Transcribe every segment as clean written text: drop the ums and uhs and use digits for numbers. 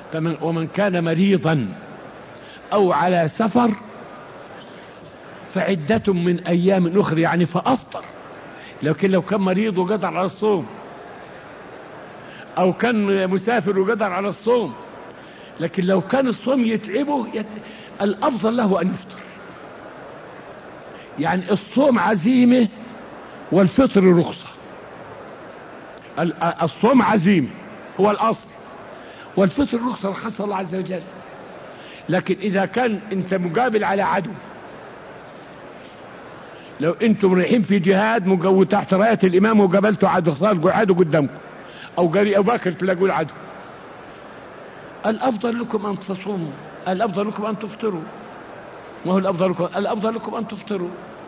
ومن كان مريضا أو على سفر فعدة من أيام أخر، يعني فأفطر. لكن لو كان مريض وقدر على الصوم، أو كان مسافر وقدر على الصوم، لكن لو كان الصوم يتعبه الأفضل له أن يفطر. يعني الصوم عزيمة والفطر رخصة. الصوم عزيمة هو الأصل، والفطر رخصة رخصها الله عز وجل. لكن إذا كان أنت مقابل على عدو، لو أنتم رايحين في جهاد تحت راية الإمام وقابلتوا عدو، صار عدو قدامكم، أو قال أبو بكر تلاقوا العدو، الأفضل لكم أن تصوموا، الأفضل لكم أن تفطروا. ما هو الأفضل لكم أن تفطروا.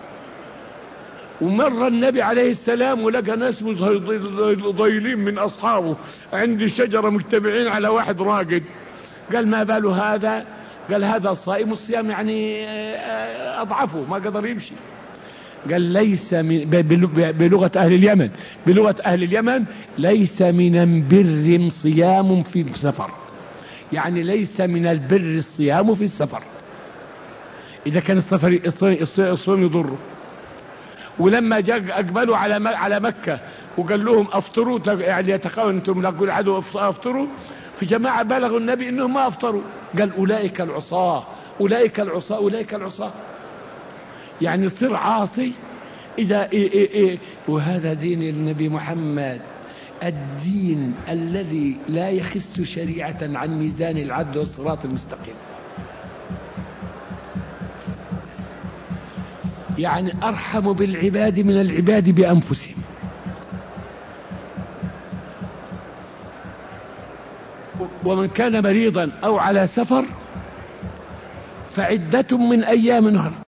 ومر النبي عليه السلام ولقى ناس ضايلين من أصحابه عند شجرة مجتمعين على واحد راقد. قال ما بال هذا؟ قال هذا صائم، الصيام يعني أضعفه ما قدر يمشي. قال ليس من بلغة أهل اليمن ليس من البر صيام في السفر، يعني ليس من البر الصيام في السفر إذا كان السفر الصوم يضره. ولما جاء أقبلوا على مكة وقال لهم أفطروا، يعني يتقاون أنتم لقوا العدو أفطروا، في جماعة بلغوا النبي إنهم ما أفطروا. قال أولئك العصاة أولئك العصاة أولئك العصاة، يعني صر عاصي إذا وهذا دين النبي محمد، الدين الذي لا يخس شريعة عن ميزان العدل والصراط المستقيم. يعني أرحم بالعباد من العباد بأنفسهم. ومن كان مريضا أو على سفر فعدة من أيام أخرى.